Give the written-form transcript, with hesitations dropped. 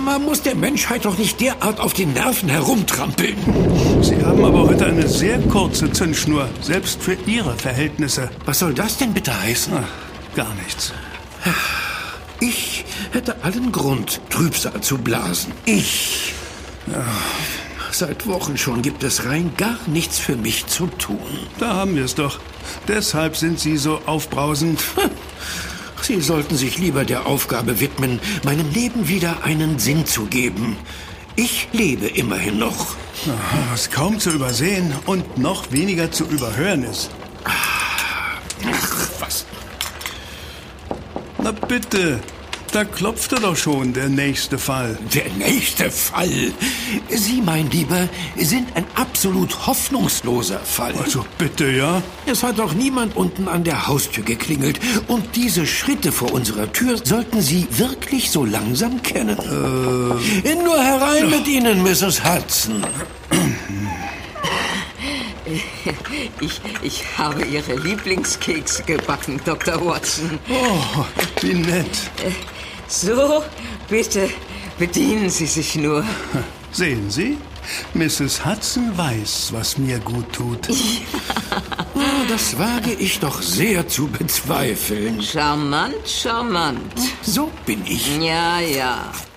Man muss der Menschheit doch nicht derart auf den Nerven herumtrampeln. Sie haben aber heute eine sehr kurze Zündschnur, selbst für Ihre Verhältnisse. Was soll das denn bitte heißen? Ach, gar nichts. Ich hätte allen Grund, Trübsal zu blasen. Ich. Ja. Seit Wochen schon gibt es rein gar nichts für mich zu tun. Da haben wir es doch. Deshalb sind Sie so aufbrausend. Sie sollten sich lieber der Aufgabe widmen, meinem Leben wieder einen Sinn zu geben. Ich lebe immerhin noch. Was kaum zu übersehen und noch weniger zu überhören ist. Ach, was? Na bitte, da klopfte doch schon der nächste Fall. Der nächste Fall? Sie, mein Lieber, sind ein absolut hoffnungsloser Fall. Also bitte, ja? Es hat doch niemand unten an der Haustür geklingelt. Und diese Schritte vor unserer Tür sollten Sie wirklich so langsam kennen. Nur herein mit Ihnen, Mrs. Hudson. Ich habe Ihre Lieblingskekse gebacken, Dr. Watson. Oh, wie nett. So, bitte bedienen Sie sich nur. Sehen Sie? Mrs. Hudson weiß, was mir gut tut. Oh, das wage ich doch sehr zu bezweifeln. Charmant, charmant. So bin ich. Ja, ja.